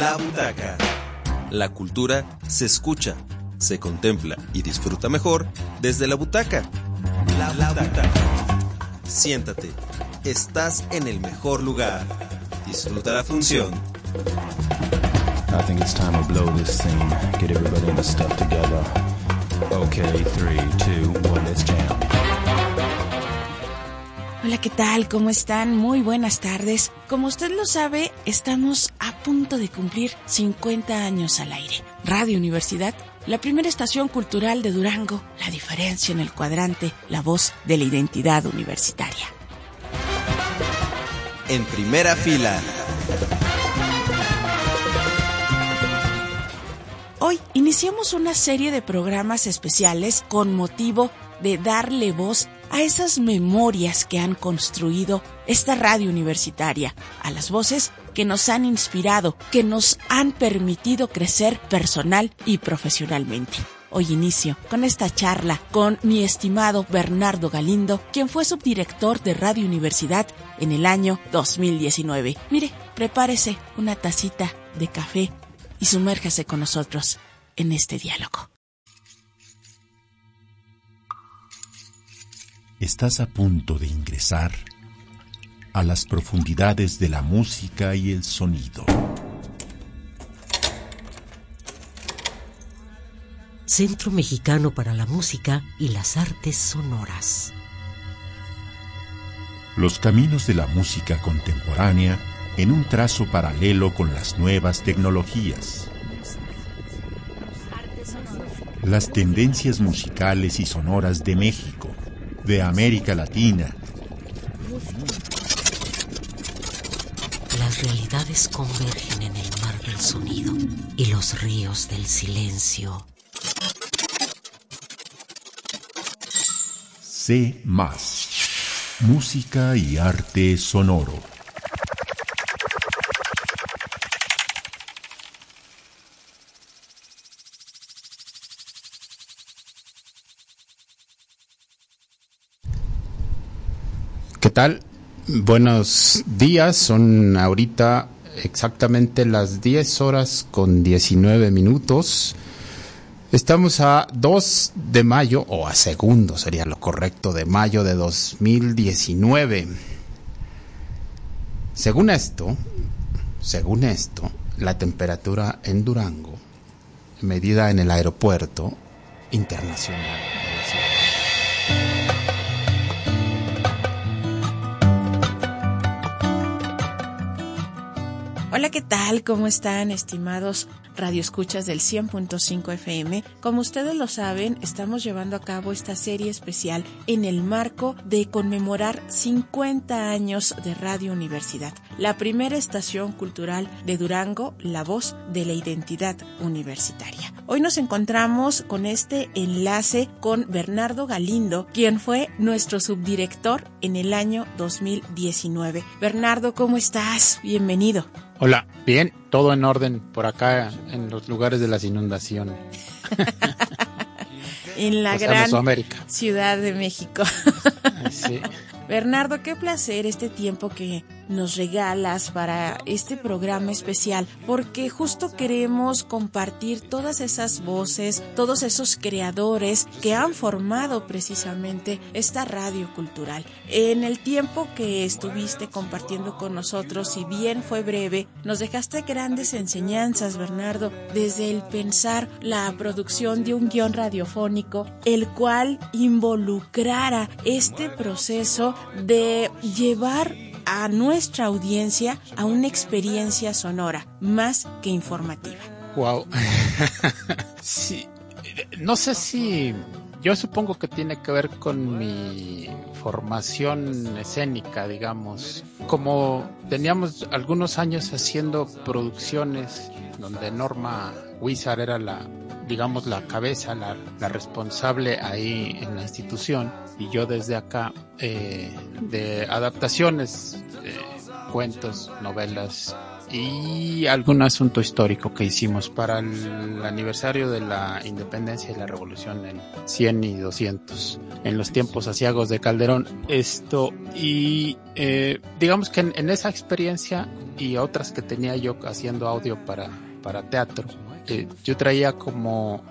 La Butaca. La cultura se escucha, se contempla y disfruta mejor desde la butaca. La Butaca. Siéntate, estás en el mejor lugar. Disfruta la función. I think it's time to blow this scene. Get everybody in the stuff together. Okay, 3, 2, 1, let's jam. Hola, ¿qué tal? ¿Cómo están? Muy buenas tardes. Como usted lo sabe, estamos a punto de cumplir 50 años al aire. Radio Universidad, la primera estación cultural de Durango, la diferencia en el cuadrante, la voz de la identidad universitaria. En primera fila. Hoy iniciamos una serie de programas especiales con motivo de darle voz a esas memorias que han construido esta radio universitaria, a las voces que nos han inspirado, que nos han permitido crecer personal y profesionalmente. Hoy inicio con esta charla con mi estimado Bernardo Galindo, quien fue subdirector de Radio Universidad en el año 2019. Mire, prepárese una tacita de café y sumérjase con nosotros en este diálogo. Estás a punto de ingresar a las profundidades de la música y el sonido. Centro Mexicano para la Música y las Artes Sonoras. Los caminos de la música contemporánea en un trazo paralelo con las nuevas tecnologías. Las tendencias musicales y sonoras de México, de América Latina. Las realidades convergen en el mar del sonido y los ríos del silencio. C+, música y arte sonoro. ¿Qué tal? Buenos días, son ahorita exactamente las 10 horas con 19 minutos. Estamos a 2 de mayo, o a segundo sería lo correcto, de mayo de 2019. Según esto, la temperatura en Durango, medida en el aeropuerto internacional de la ciudad. Hola, ¿qué tal? ¿Cómo están, estimados radioescuchas del 100.5 FM? Como ustedes lo saben, estamos llevando a cabo esta serie especial en el marco de conmemorar 50 años de Radio Universidad, la primera estación cultural de Durango, la voz de la identidad universitaria. Hoy nos encontramos con este enlace con Bernardo Galindo, quien fue nuestro subdirector en el año 2019. Bernardo, ¿cómo estás? Bienvenido. Hola, bien, todo en orden por acá en los lugares de las inundaciones. En la gran Ciudad de México. Sí. Bernardo, qué placer este tiempo que nos regalas para este programa especial, porque justo queremos compartir todas esas voces, todos esos creadores que han formado precisamente esta radio cultural. En el tiempo que estuviste compartiendo con nosotros, si bien fue breve, nos dejaste grandes enseñanzas, Bernardo, desde el pensar la producción de un guión radiofónico, el cual involucrara este proceso de llevar a nuestra audiencia a una experiencia sonora más que informativa. Wow. Sí, no sé si yo supongo que tiene que ver con mi formación escénica, digamos. Como teníamos algunos años haciendo producciones donde Norma Huizar era la cabeza, la responsable ahí en la institución, y yo desde acá de adaptaciones, cuentos, novelas y algún asunto histórico que hicimos para el aniversario de la independencia y la revolución en 100 y 200, en los tiempos aciagos de Calderón. Y digamos que en esa experiencia y otras que tenía yo haciendo audio para teatro, yo traía como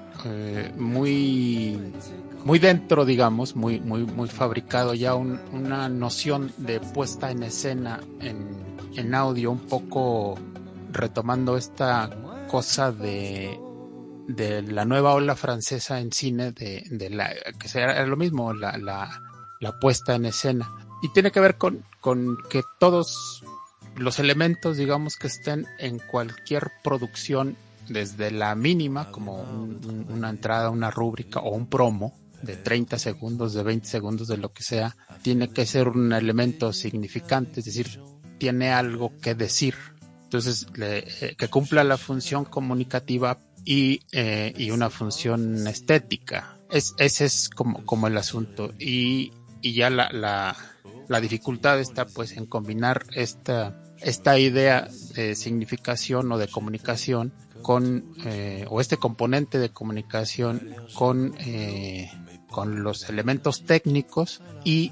muy dentro, digamos, muy fabricado ya una noción de puesta en escena en audio, un poco retomando esta cosa de la nueva ola francesa en cine, que era lo mismo, la puesta en escena. Y tiene que ver con que todos los elementos, digamos, que estén en cualquier producción, desde la mínima, como una entrada, una rúbrica o un promo de 30 segundos, de 20 segundos, de lo que sea, tiene que ser un elemento significante, es decir, tiene algo que decir. Entonces, que cumpla la función comunicativa y una función estética. Ese es como el asunto. Y ya la dificultad está pues en combinar esta idea de significación o de comunicación o este componente de comunicación con los elementos técnicos y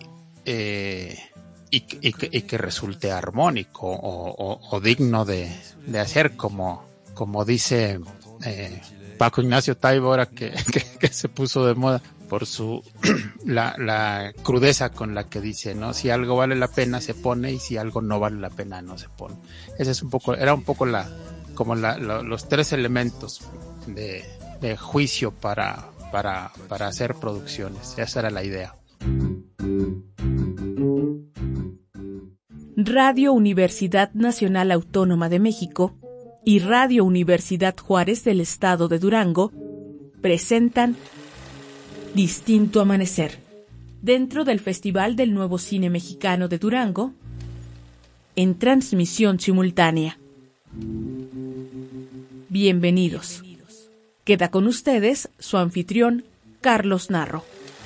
que resulte armónico o digno de hacer, como dice Paco Ignacio Taibo, ahora que se puso de moda por la crudeza con la que dice, ¿no? Si algo vale la pena se pone, y si algo no vale la pena no se pone. Ese es era un poco los tres elementos de juicio para hacer producciones. Esa era la idea. Radio Universidad Nacional Autónoma de México y Radio Universidad Juárez del Estado de Durango presentan Distinto Amanecer, dentro del Festival del Nuevo Cine Mexicano de Durango, en transmisión simultánea. Bienvenidos. Queda con ustedes su anfitrión, Carlos Narro.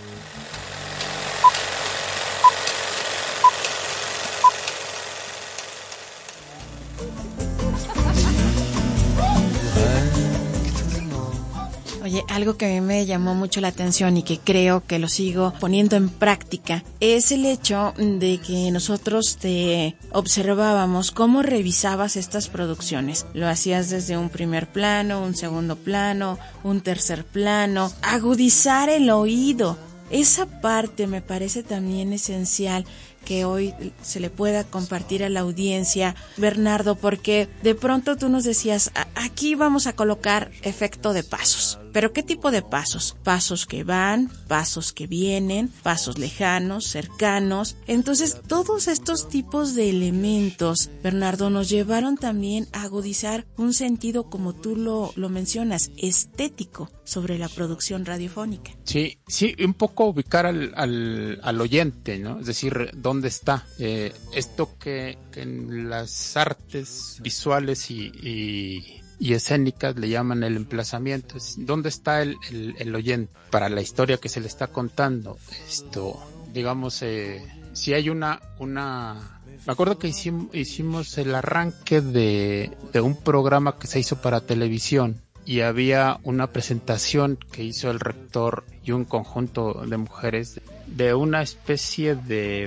Oye, algo que a mí me llamó mucho la atención y que creo que lo sigo poniendo en práctica es el hecho de que nosotros te observábamos cómo revisabas estas producciones. Lo hacías desde un primer plano, un segundo plano, un tercer plano, agudizar el oído. Esa parte me parece también esencial que hoy se le pueda compartir a la audiencia, Bernardo, porque de pronto tú nos decías, aquí vamos a colocar efecto de pasos. ¿Pero qué tipo de pasos? Pasos que van, pasos que vienen, pasos lejanos, cercanos. Entonces, todos estos tipos de elementos, Bernardo, nos llevaron también a agudizar un sentido, como tú lo mencionas, estético sobre la producción radiofónica. Sí, un poco ubicar al oyente, ¿no? Es decir, ¿dónde está? Esto que en las artes visuales y escénicas le llaman el emplazamiento. ¿Dónde está el oyente para la historia que se le está contando? Digamos, si hay me acuerdo que hicimos el arranque de un programa que se hizo para televisión, y había una presentación que hizo el rector y un conjunto de mujeres de una especie de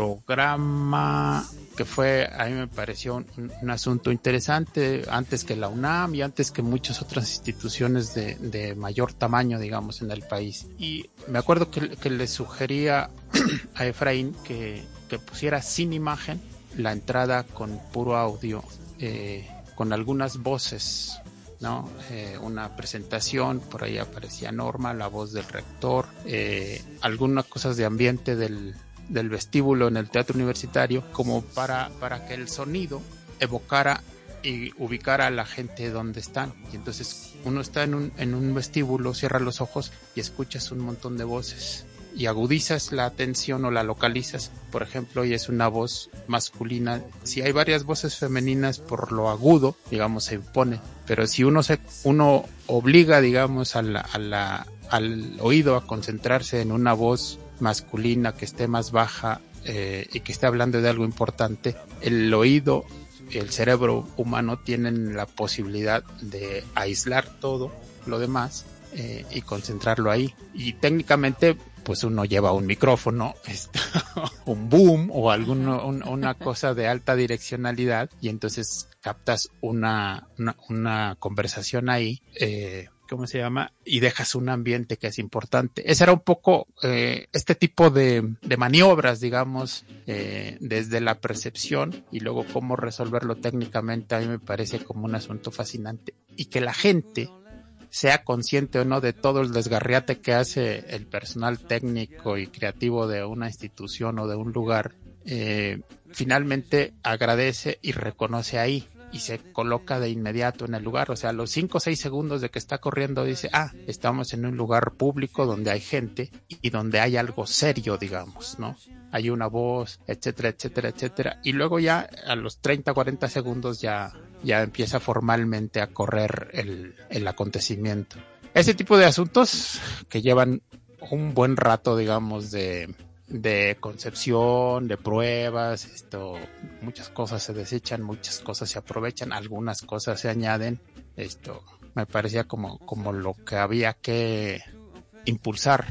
programa que a mí me pareció un asunto interesante, antes que la UNAM y antes que muchas otras instituciones de mayor tamaño, digamos, en el país. Y me acuerdo que le sugería a Efraín que pusiera sin imagen la entrada con puro audio, con algunas voces, ¿no? Una presentación, por ahí aparecía Norma, la voz del rector, algunas cosas de ambiente del vestíbulo en el teatro universitario, como para que el sonido evocara y ubicara a la gente donde están. Y entonces uno está en un vestíbulo, cierra los ojos y escuchas un montón de voces y agudizas la atención o la localizas. Por ejemplo, y es una voz masculina. Si hay varias voces femeninas, por lo agudo, digamos, se impone. Pero si uno obliga, digamos, al oído a concentrarse en una voz masculina que esté más baja y que esté hablando de algo importante, el oído el cerebro humano tienen la posibilidad de aislar todo lo demás y concentrarlo ahí. Y técnicamente, pues uno lleva un micrófono, un boom o una cosa de alta direccionalidad, y entonces captas una conversación ahí, ¿cómo se llama? Y dejas un ambiente que es importante. Ese era un poco este tipo de maniobras, digamos, desde la percepción, y luego cómo resolverlo técnicamente. A mí me parece como un asunto fascinante, y que la gente sea consciente o no de todo el desgarriate que hace el personal técnico y creativo de una institución o de un lugar, finalmente agradece y reconoce ahí y se coloca de inmediato en el lugar. O sea, a los 5 o 6 segundos de que está corriendo dice, estamos en un lugar público donde hay gente y donde hay algo serio, digamos, ¿no? Hay una voz, etcétera, etcétera, etcétera. Y luego ya a los 30, 40 segundos ya empieza formalmente a correr el acontecimiento. Ese tipo de asuntos que llevan un buen rato, digamos, de concepción, de pruebas, muchas cosas se desechan, muchas cosas se aprovechan, algunas cosas se añaden. Me parecía como lo que había que impulsar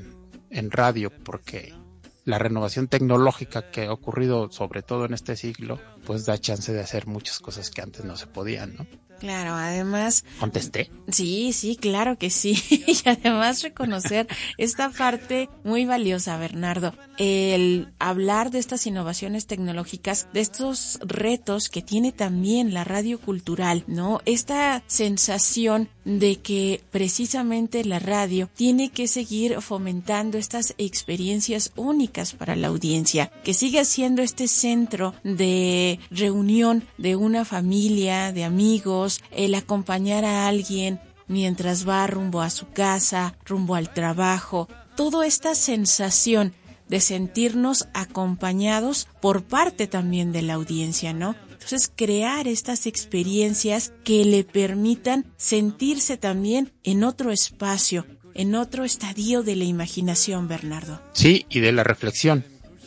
en radio, porque la renovación tecnológica que ha ocurrido sobre todo en este siglo, pues da chance de hacer muchas cosas que antes no se podían, ¿no? Claro, además... ¿Contesté? Sí, claro que sí. Y además reconocer esta parte muy valiosa, Bernardo. El hablar de estas innovaciones tecnológicas, de estos retos que tiene también la radio cultural, ¿no? Esta sensación de que precisamente la radio tiene que seguir fomentando estas experiencias únicas para la audiencia, que siga siendo este centro de reunión de una familia, de amigos, el acompañar a alguien mientras va rumbo a su casa, rumbo al trabajo, toda esta sensación de sentirnos acompañados por parte también de la audiencia, ¿no? Entonces, crear estas experiencias que le permitan sentirse también en otro espacio, en otro estadio de la imaginación, Bernardo. Sí, y de la reflexión,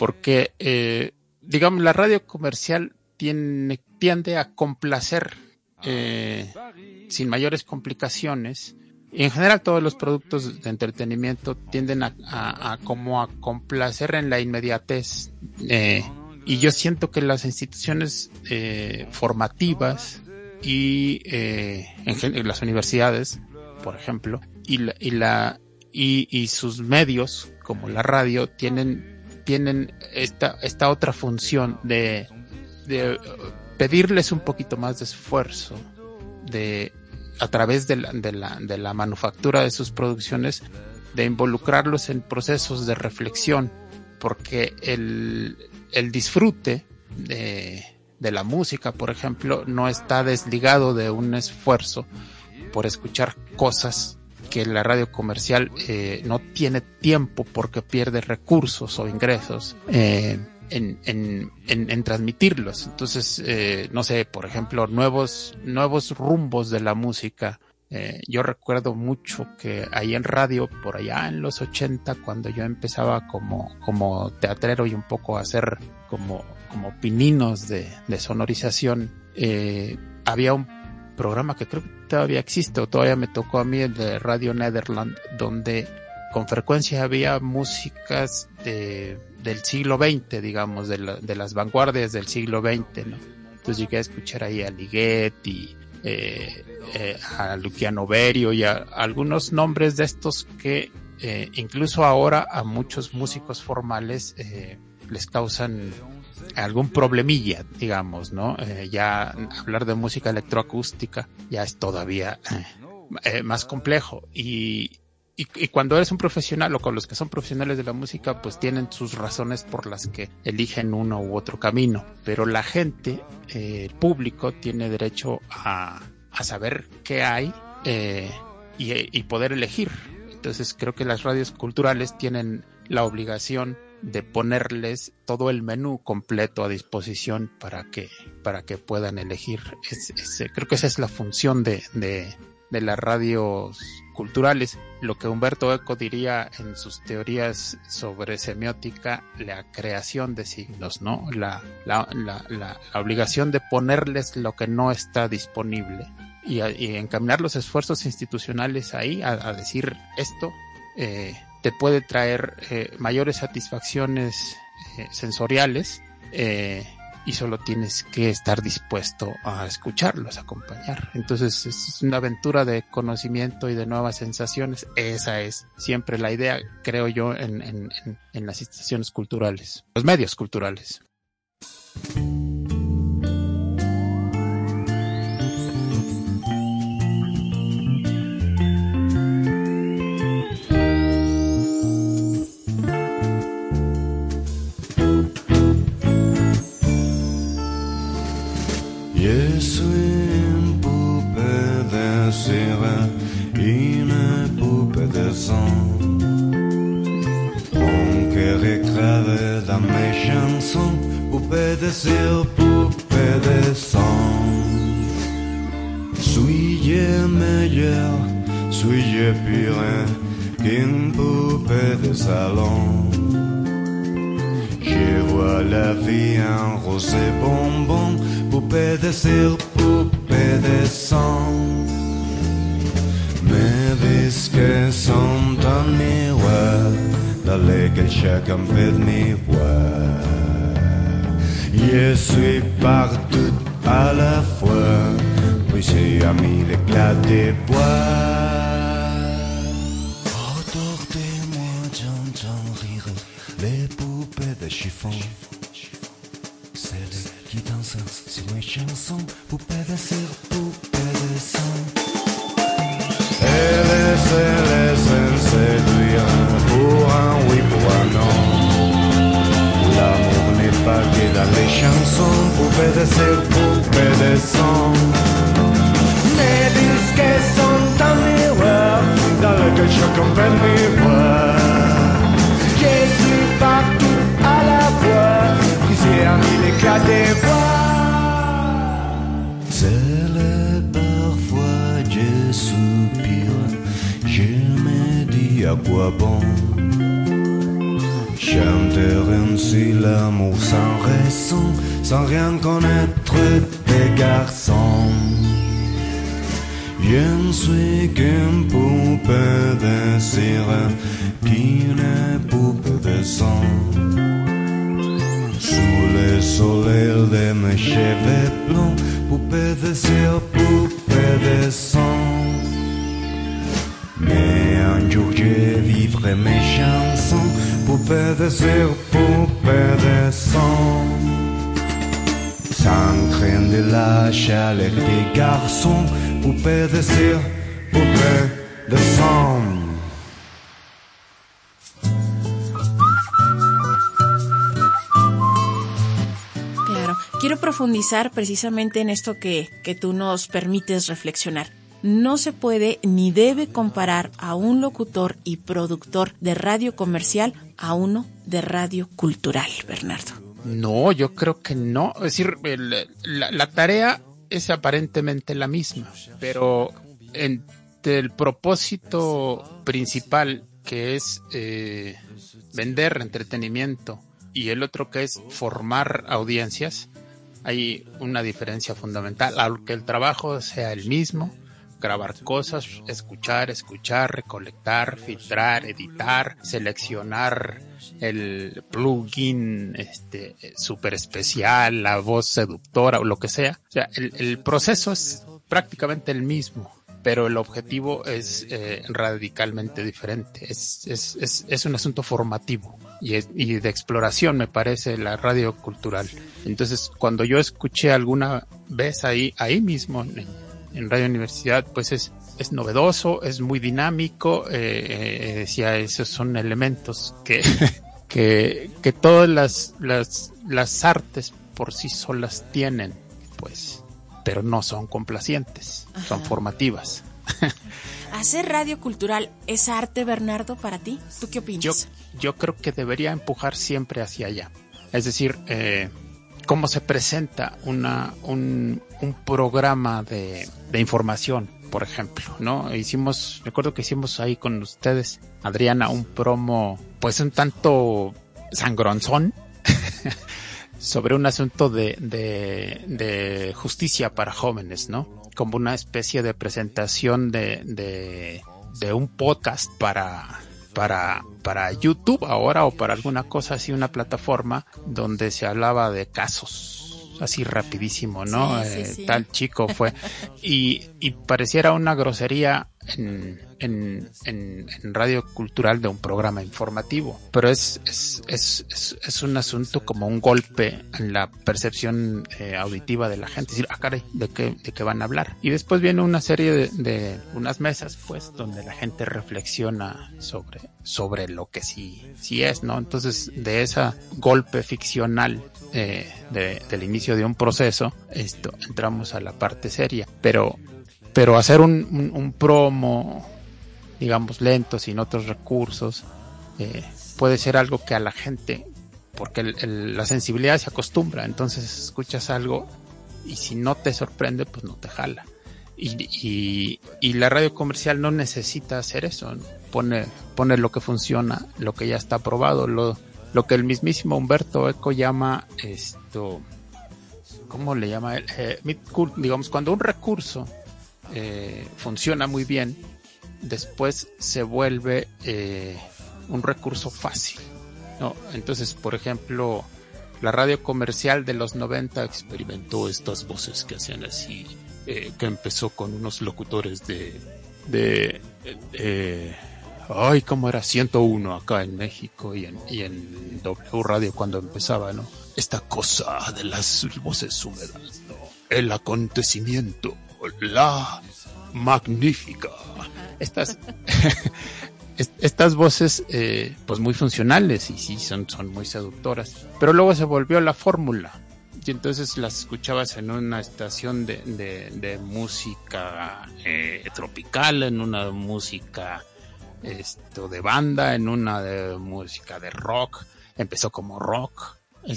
porque, digamos, la radio comercial tiende a complacer sin mayores complicaciones, y en general todos los productos de entretenimiento tienden a complacer en la inmediatez, y yo siento que las instituciones formativas y en las universidades, por ejemplo, y sus medios como la radio tienen esta otra función de pedirles un poquito más de esfuerzo a través de la manufactura de sus producciones, de involucrarlos en procesos de reflexión, porque el disfrute de la música, por ejemplo, no está desligado de un esfuerzo por escuchar cosas que la radio comercial no tiene tiempo porque pierde recursos o ingresos en transmitirlos. Entonces, no sé, por ejemplo, nuevos rumbos de la música. Yo recuerdo mucho que ahí en radio, por allá en los 80, cuando yo empezaba como teatrero y un poco a hacer como pininos de sonorización, había un programa que creo que todavía existe, o todavía me tocó a mí, el de Radio Nederland, donde con frecuencia había músicas del siglo XX, digamos, de las vanguardias del siglo XX, ¿no? Entonces llegué a escuchar ahí a Ligeti, a Luciano Berio y a algunos nombres de estos que incluso ahora a muchos músicos formales les causan algún problemilla, digamos, ¿no? Ya hablar de música electroacústica ya es todavía más complejo, y cuando eres un profesional, o con los que son profesionales de la música, pues tienen sus razones por las que eligen uno u otro camino, pero la gente, el público, tiene derecho a saber qué hay y poder elegir. Entonces creo que las radios culturales tienen la obligación de ponerles todo el menú completo a disposición para que puedan elegir. Creo que esa es la función de las radios culturales, lo que Humberto Eco diría en sus teorías sobre semiótica, la creación de signos, ¿no? La obligación de ponerles lo que no está disponible y encaminar los esfuerzos institucionales ahí a decir esto te puede traer mayores satisfacciones sensoriales, y solo tienes que estar dispuesto a escucharlos, a acompañar. Entonces es una aventura de conocimiento y de nuevas sensaciones. Esa es siempre la idea, creo yo, en las instituciones culturales, los medios culturales. Je suis une poupée de cire, une poupée de sang. Mon cœur est gravé dans mes chansons, poupée de cire, poupée de sang. Suis-je meilleur, suis-je pire qu'une poupée de salon? Je vois la vie en rose et bonbon, poupée de cire, poupée de sang. Mes disques sont un miroir dans lequel chacun peut m'y voir. Je suis partout à la fois, puis j'ai mis l'éclat des voix. Autour de moi j'entends rire les poupées de chiffon. Celles qui dansent sur mes chansons, poupées de cire, poupées de sang. Elles séduire pour un oui, pour un non. L'amour n'est pas que dans les chansons, poupées de cire, poupées de sang. Mes disques sont un miroir dans lequel chacun peut me voir. Je suis partout à la fois, brisé à mille éclats des voix. C'est parfois je soupire, je me dis à quoi bon chanter ainsi l'amour sans raison, sans rien connaître des garçons. Je ne suis qu'une poupée de cire, qu'une poupée de sang. Sous le soleil de mes cheveux blonds, poupée de cire, poupée de sang. Mais un jour je vivrai mes chansons, poupée de cire, poupée de sang. Sans craindre de la chaleur des garçons, poupée de cire, poupée de sang. Claro, quiero profundizar precisamente en esto que tú nos permites reflexionar. No se puede ni debe comparar a un locutor y productor de radio comercial a uno de radio cultural, Bernardo. No, yo creo que no. Es decir, la tarea es aparentemente la misma, pero entre el propósito principal, que es vender entretenimiento, y el otro que es formar audiencias, hay una diferencia fundamental. Aunque el trabajo sea el mismo, grabar cosas, escuchar, recolectar, filtrar, editar, seleccionar el plugin super especial, la voz seductora o lo que sea. O sea, el proceso es prácticamente el mismo, pero el objetivo es radicalmente diferente. Es un asunto formativo y de exploración, me parece, la radio cultural. Entonces, cuando yo escuché alguna vez ahí mismo en Radio Universidad, pues es novedoso, es muy dinámico. Decía, esos son elementos que todas las artes por sí solas tienen, pues, pero no son complacientes. Ajá. Son formativas. ¿Hacer radio cultural es arte, Bernardo, para ti? ¿Tú qué opinas? Yo creo que debería empujar siempre hacia allá. Es decir, cómo se presenta un programa de información, por ejemplo, ¿no? Recuerdo que hicimos ahí con ustedes, Adriana, un promo, pues un tanto sangronzón, sobre un asunto de justicia para jóvenes, ¿no? Como una especie de presentación de un podcast para YouTube ahora, o para alguna cosa así, una plataforma donde se hablaba de casos así rapidísimo, ¿no? Sí. Tal chico fue y pareciera una grosería en Radio Cultural de un programa informativo, pero es un asunto como un golpe en la percepción auditiva de la gente, es decir, caray, ¿de qué van a hablar? Y después viene una serie de unas mesas, pues, donde la gente reflexiona sobre lo que sí es, ¿no? Entonces, de ese golpe ficcional del inicio de un proceso, entramos a la parte seria, pero hacer un promo, digamos, lento, sin otros recursos, puede ser algo que a la gente, porque la sensibilidad se acostumbra, entonces escuchas algo y si no te sorprende, pues no te jala. Y la radio comercial no necesita hacer eso, ¿no? Pone lo que funciona, lo que ya está probado, lo que el mismísimo Humberto Eco llama ¿cómo le llama él? Digamos, cuando un recurso funciona muy bien, después se vuelve un recurso fácil, ¿no? Entonces, por ejemplo, la radio comercial de los 90 experimentó estas voces que hacían así, que empezó con unos locutores ¿cómo era? 101 acá en México y en W Radio cuando empezaba, ¿no? Esta cosa de las voces húmedas, ¿no? El acontecimiento, la magnífica. Estas voces, pues muy funcionales y sí, son muy seductoras. Pero luego se volvió la fórmula. Y entonces las escuchabas en una estación de música tropical, en una música de banda, en una de música de rock. Empezó como rock.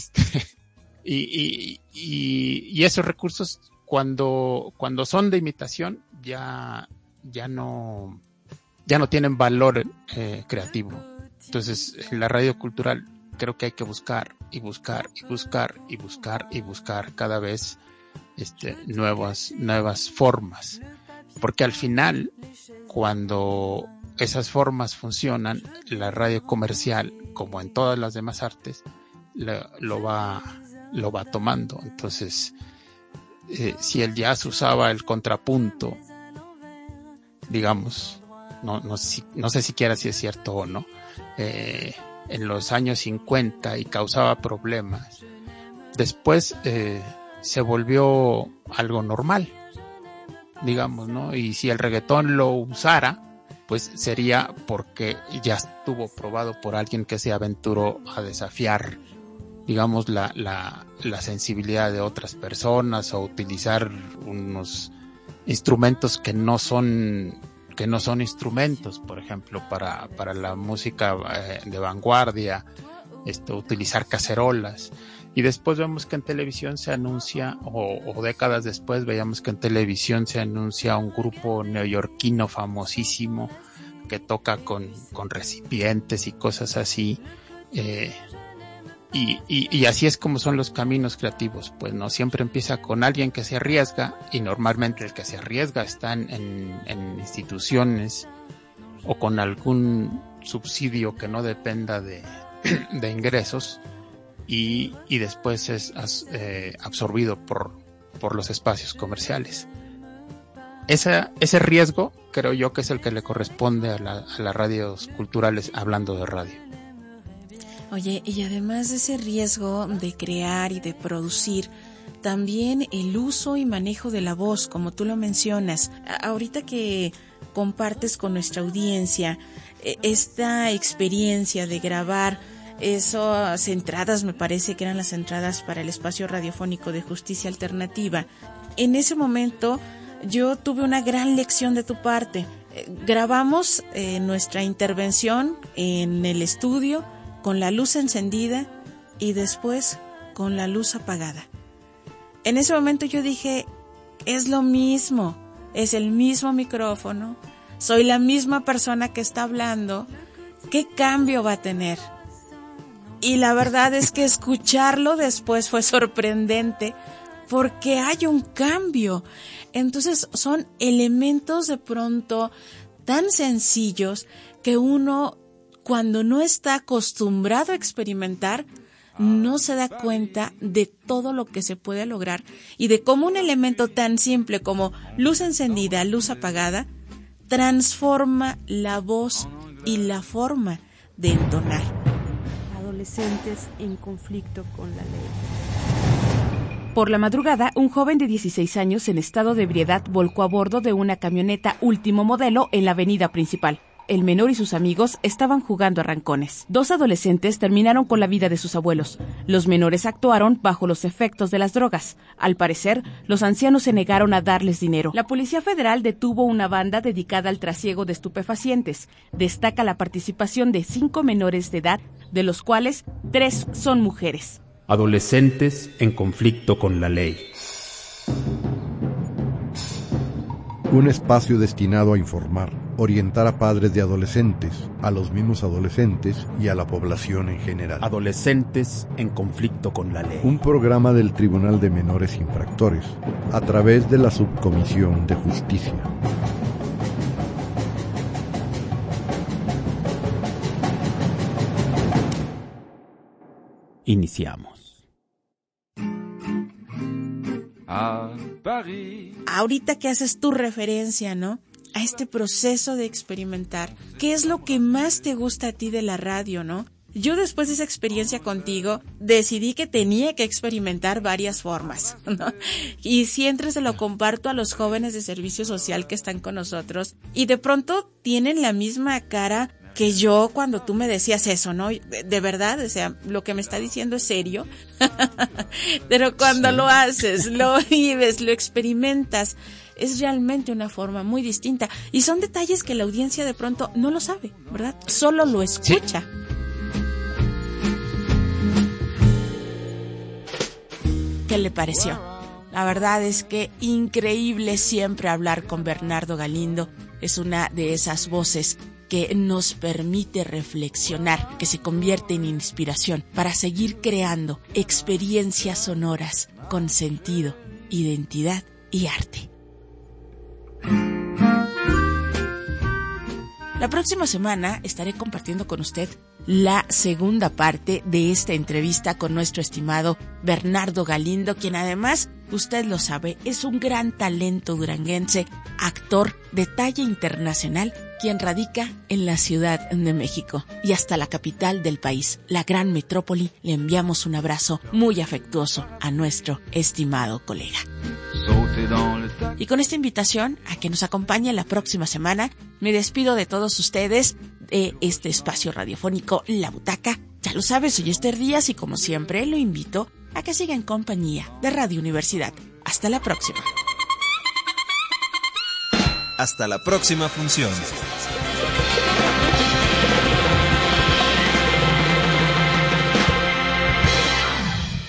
Y esos recursos, cuando son de imitación, ya no tienen valor creativo. Entonces, en la radio cultural creo que hay que buscar cada vez nuevas formas, porque al final, cuando esas formas funcionan, la radio comercial, como en todas las demás artes, lo va tomando. Entonces, si el jazz usaba el contrapunto, digamos, no sé siquiera si es cierto o no, en los años 50 y causaba problemas, después se volvió algo normal, digamos, ¿no? Y si el reggaetón lo usara, pues sería porque ya estuvo probado por alguien que se aventuró a desafiar, digamos, la sensibilidad de otras personas, o utilizar unos instrumentos que no son instrumentos, por ejemplo, para la música de vanguardia, utilizar cacerolas. Y después vemos que en televisión se anuncia, o décadas después veíamos que en televisión se anuncia un grupo neoyorquino famosísimo que toca con recipientes y cosas así, y así es como son los caminos creativos, pues no siempre empieza con alguien que se arriesga, y normalmente el que se arriesga está en instituciones o con algún subsidio que no dependa de ingresos, y después es absorbido por los espacios comerciales. Ese riesgo creo yo que es el que le corresponde a las radios culturales, hablando de radio. Oye, y además de ese riesgo de crear y de producir, también el uso y manejo de la voz, como tú lo mencionas. Ahorita que compartes con nuestra audiencia esta experiencia de grabar esas entradas, me parece que eran las entradas para el espacio radiofónico de Justicia Alternativa, en ese momento yo tuve una gran lección de tu parte. Grabamos nuestra intervención en el estudio con la luz encendida y después con la luz apagada. En ese momento yo dije, es lo mismo, es el mismo micrófono, soy la misma persona que está hablando, ¿qué cambio va a tener? Y la verdad es que escucharlo después fue sorprendente porque hay un cambio. Entonces son elementos de pronto tan sencillos que uno, cuando no está acostumbrado a experimentar, no se da cuenta de todo lo que se puede lograr y de cómo un elemento tan simple como luz encendida, luz apagada, transforma la voz y la forma de entonar. Adolescentes en conflicto con la ley. Por la madrugada, un joven de 16 años en estado de ebriedad volcó a bordo de una camioneta último modelo en la avenida principal. El menor y sus amigos estaban jugando a rancones. 2 adolescentes terminaron con la vida de sus abuelos. Los menores actuaron bajo los efectos de las drogas. Al parecer, los ancianos se negaron a darles dinero. La Policía Federal detuvo una banda dedicada al trasiego de estupefacientes. Destaca la participación de 5 menores de edad, de los cuales 3 son mujeres. Adolescentes en conflicto con la ley. Un espacio destinado a informar, orientar a padres de adolescentes, a los mismos adolescentes y a la población en general. Adolescentes en conflicto con la ley. Un programa del Tribunal de Menores Infractores, a través de la Subcomisión de Justicia. Iniciamos. Ahorita que haces tu referencia, ¿no?, a este proceso de experimentar, ¿qué es lo que más te gusta a ti de la radio, no? Yo después de esa experiencia contigo decidí que tenía que experimentar varias formas, ¿no? Y siempre se lo comparto a los jóvenes de servicio social que están con nosotros y de pronto tienen la misma cara que yo cuando tú me decías eso, ¿no? De verdad, o sea, lo que me está diciendo es serio. Pero cuando lo haces, lo vives, lo experimentas, es realmente una forma muy distinta. Y son detalles que la audiencia de pronto no lo sabe, ¿verdad? Solo lo escucha. Sí. ¿Qué le pareció? La verdad es que increíble siempre hablar con Bernardo Galindo. Es una de esas voces que nos permite reflexionar, que se convierte en inspiración para seguir creando experiencias sonoras con sentido, identidad y arte. La próxima semana estaré compartiendo con usted la segunda parte de esta entrevista con nuestro estimado Bernardo Galindo, quien además, usted lo sabe, es un gran talento duranguense, actor de talla internacional, quien radica en la Ciudad de México. Y hasta la capital del país, la gran metrópoli, le enviamos un abrazo muy afectuoso a nuestro estimado colega. Y con esta invitación a que nos acompañe la próxima semana, me despido de todos ustedes de este espacio radiofónico La Butaca. Ya lo sabe, soy Esther Díaz y como siempre lo invito a que siga en compañía de Radio Universidad. Hasta la próxima. Hasta la próxima función.